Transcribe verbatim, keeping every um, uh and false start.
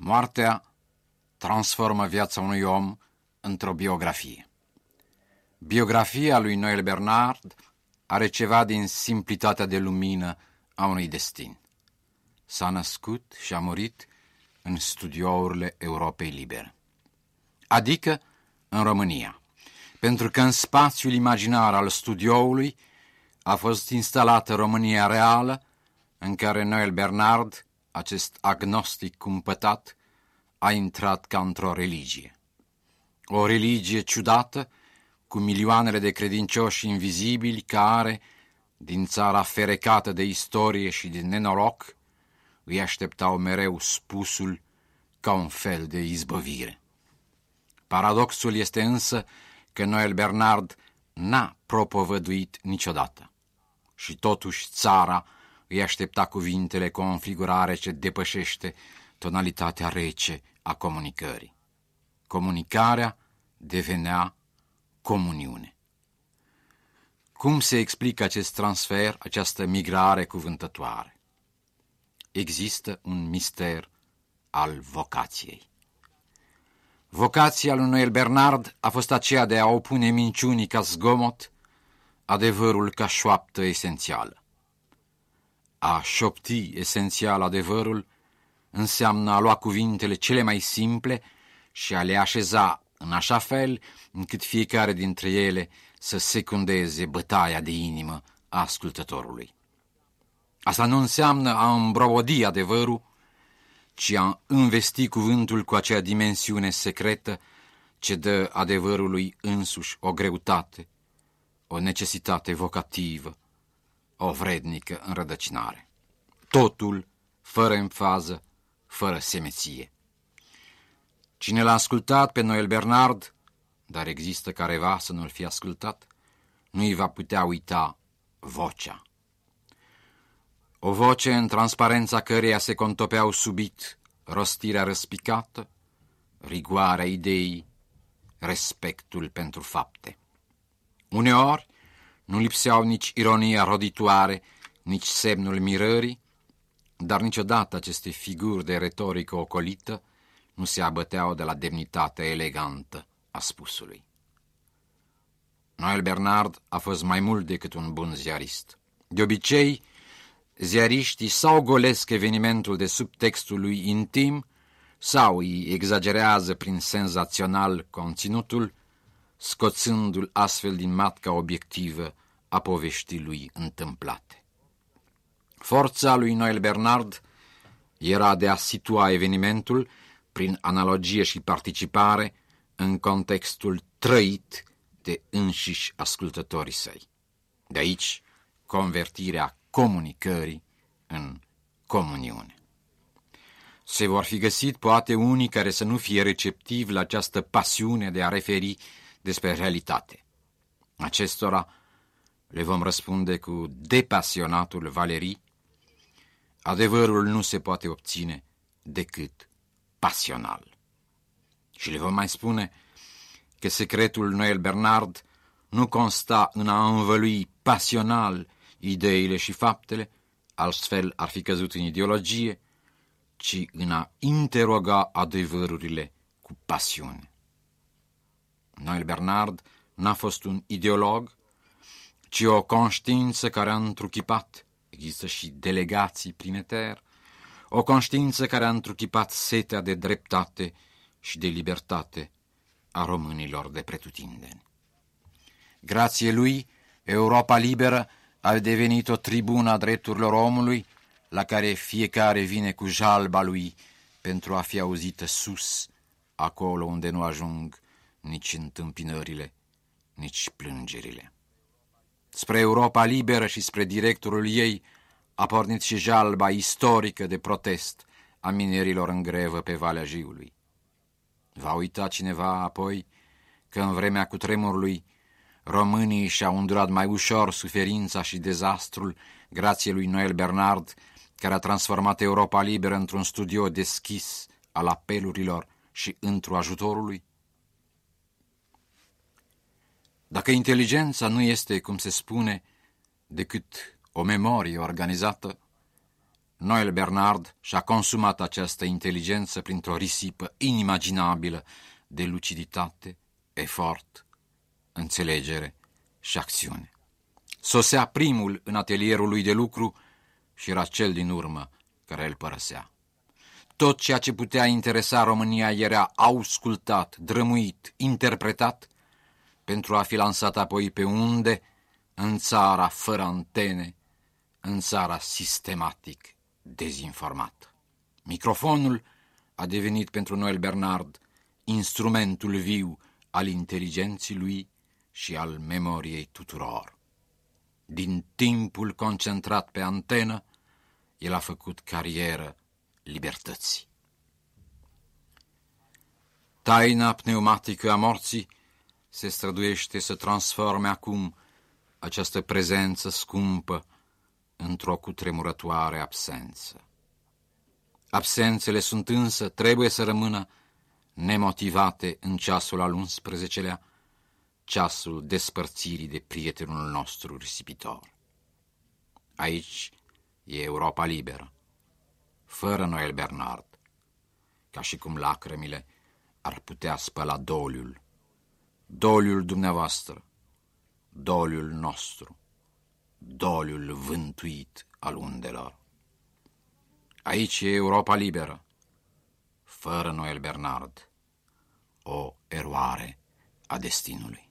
Moartea transformă viața unui om într-o biografie. Biografia lui Noel Bernard are ceva din simplitatea de lumină a unui destin. S-a născut și a murit în studiourile Europei Libere, adică în România, pentru că în spațiul imaginar al studioului a fost instalată România reală, în care Noel Bernard, acest agnostic cumpătat, a intrat ca într-o religie. O religie ciudată, cu milioanele de credincioși invizibili care, din țara ferecată de istorie și de nenoroc, îi așteptau mereu spusul ca un fel de izbăvire. Paradoxul este însă că Noel Bernard n-a propovăduit niciodată și totuși țara îi aștepta cuvintele cu o înfigurare ce depășește tonalitatea rece a comunicării. Comunicarea devenea comuniune. Cum se explică acest transfer, această migrare cuvântătoare? Există un mister al vocației. Vocația lui Noel Bernard a fost aceea de a opune minciunii ca zgomot, adevărul ca șoaptă esențială. A șopti esențial adevărul înseamnă a lua cuvintele cele mai simple și a le așeza în așa fel încât fiecare dintre ele să secundeze bătaia de inimă a ascultătorului. Asta nu înseamnă a îmbrovodi adevărul, ci a învesti cuvântul cu acea dimensiune secretă ce dă adevărului însuși o greutate, o necesitate vocativă, o vrednică înrădăcinare. Totul fără emfază, fără semeție. Cine l-a ascultat pe Noel Bernard, dar există careva să nu-l fi ascultat, nu îi va putea uita vocea. O voce în transparența căreia se contopeau subit rostirea răspicată, rigoarea ideii, respectul pentru fapte. Uneori nu lipseau nici ironia roditoare, nici semnul mirării, dar niciodată aceste figuri de retorică ocolită nu se abăteau de la demnitatea elegantă a spusului. Noel Bernard a fost mai mult decât un bun ziarist. De obicei, ziariștii sau golesc evenimentul de subtextul lui intim sau îi exagerează prin senzațional conținutul, scoțându-l astfel din matca obiectivă a poveștii lui întâmplate. Forța lui Noel Bernard era de a situa evenimentul prin analogie și participare în contextul trăit de înșiși ascultătorii săi. De aici convertirea comunicării în comuniune. Se vor fi găsit poate unii care să nu fie receptivi la această pasiune de a referi despre realitate. Acestora le vom răspunde cu depasionatul Valerii: adevărul nu se poate obține decât pasional. Și le vom mai spune că secretul Noel Bernard nu consta în a învălui pasional ideile și faptele, altfel ar fi căzut în ideologie, ci în a interoga adevărurile cu pasiune. Noel Bernard n-a fost un ideolog, ci o conștiință care a întruchipat, există și delegații prin eter, o conștiință care a întruchipat setea de dreptate și de libertate a românilor de pretutindeni. Grație lui, Europa liberă a devenit o tribună a drepturilor omului, la care fiecare vine cu jalba lui pentru a fi auzită sus, acolo unde nu ajung nici întâmpinările, nici plângerile. Spre Europa liberă și spre directorul ei a pornit și jalba istorică de protest a minerilor în grevă pe Valea Jiului. Va uita cineva apoi că în vremea cutremurului românii și-au îndurat mai ușor suferința și dezastrul grație lui Noel Bernard, care a transformat Europa liberă într-un studio deschis al apelurilor și într-o ajutorului? Dacă inteligența nu este, cum se spune, decât o memorie organizată, Noel Bernard și-a consumat această inteligență printr-o risipă inimaginabilă de luciditate, efort, înțelegere și acțiune. Sosea primul în atelierul lui de lucru și era cel din urmă care îl părăsea. Tot ceea ce putea interesa România era auscultat, drămuit, interpretat, pentru a fi lansat apoi pe unde? În țara fără antene, în țara sistematic dezinformată. Microfonul a devenit pentru Noel Bernard instrumentul viu al inteligenței lui și al memoriei tuturor. Din timpul concentrat pe antenă, el a făcut carieră libertății. Taina pneumatică a morții se străduiește să transforme acum această prezență scumpă într-o cutremurătoare absență. Absențele sunt însă, trebuie să rămână nemotivate în ceasul al unsprezecelea, ceasul despărțirii de prietenul nostru risipitor. Aici e Europa liberă, fără Noel Bernard, ca și cum lacrămile ar putea spăla doliul, doliul dumneavoastră, doliul nostru, doliul vântuit al undelor. Aici e Europa liberă, fără Noel Bernard, o eroare a destinului.